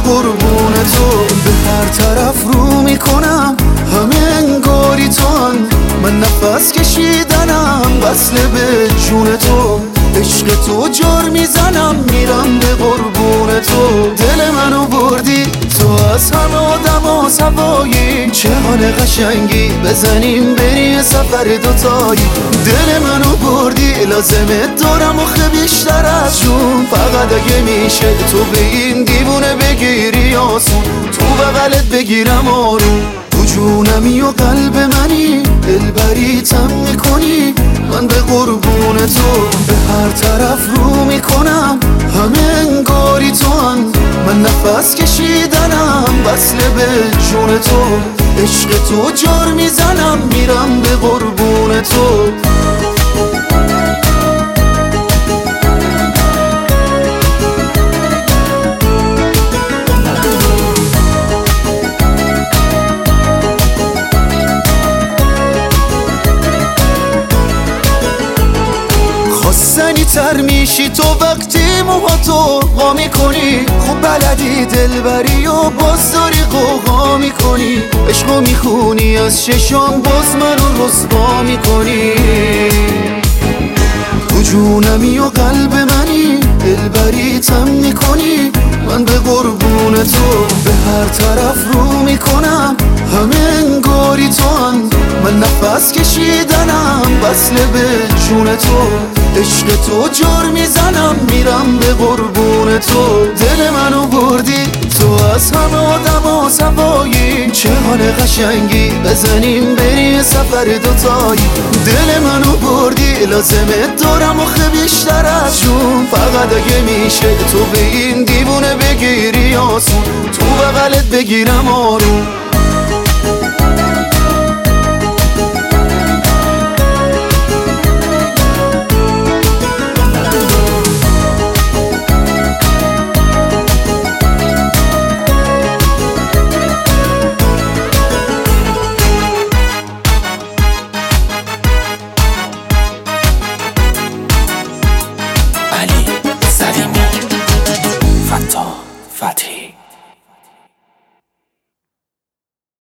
قربون تو. به هر طرف رو میکنم همه انگاری توان، من نفس کشیدنم وصل به جون تو. عشق تو جار میزنم میرم به قربون تو. دل منو بردی تو از همه آدم سوایی، چه حال قشنگی بزنیم بری سفر دوتایی. دل منو بردی لازمه دارم آخه بیشتر از جون، فقط اگه میشه تو به این دیوونه بگیری آسون، تو بغلت بگیرم آروم. تو جونمی و قلب منی، دلبریتم میکنی، من به قربون تو. به هر طرف رو میکنم همه انگاری توان، من نفس کشیدنم وصل به جون تو. عشق تو جار میزنم میرم به قربون تو. خواستنی تر میشی تو وقتی موهاتو وا میکنی، خوب بلدی دلبری و باز داری قوقا میکنی. عشقو میخونی از چشام باز منو رسوا میکنی. تو جونمی و قلب منی، دلبریتم میکنی، من به قربون تو. به هر طرف رو میکنم همه انگاری توان، من نفس کشیدنم وصل به جون تو. عشق تو جار میزنم میرم به قربون تو. دل منو بردی تو از همه آدم سوایی، چه حال قشنگی بزنیم بری سفر دوتایی. دل منو بردی لازمه دارم آخه بیشتر از جون، فقط اگه میشه تو به این دیوونه بگیری آسون، تو بغلت بگیرم آروم.